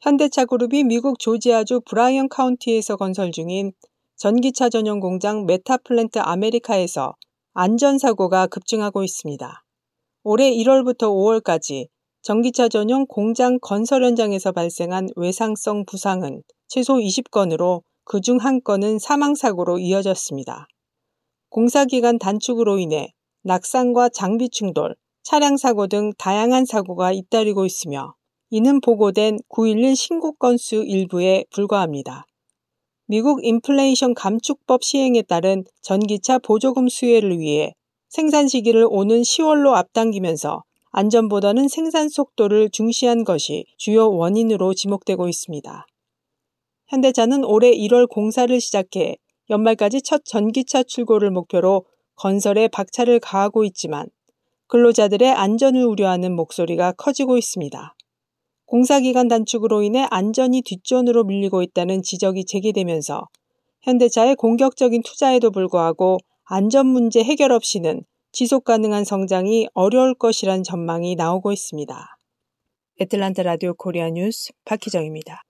현대차 그룹이 미국 조지아주 브라이언 카운티에서 건설 중인 전기차 전용 공장 메타플랜트 아메리카에서 안전사고가 급증하고 있습니다. 올해 1월부터 5월까지 전기차 전용 공장 건설 현장에서 발생한 외상성 부상은 최소 20건으로 그중 1건은 사망사고로 이어졌습니다. 공사기간 단축으로 인해 낙상과 장비 충돌, 차량 사고 등 다양한 사고가 잇따르고 있으며 이는 보고된 9.11 신고 건수 일부에 불과합니다. 미국 인플레이션 감축법 시행에 따른 전기차 보조금 수혜를 위해 생산 시기를 오는 10월로 앞당기면서 안전보다는 생산 속도를 중시한 것이 주요 원인으로 지목되고 있습니다. 현대차는 올해 1월 공사를 시작해 연말까지 첫 전기차 출고를 목표로 건설에 박차를 가하고 있지만 근로자들의 안전을 우려하는 목소리가 커지고 있습니다. 공사기간 단축으로 인해 안전이 뒷전으로 밀리고 있다는 지적이 제기되면서 현대차의 공격적인 투자에도 불구하고 안전 문제 해결 없이는 지속 가능한 성장이 어려울 것이란 전망이 나오고 있습니다. 애틀란타 라디오 코리아 뉴스 박희정입니다.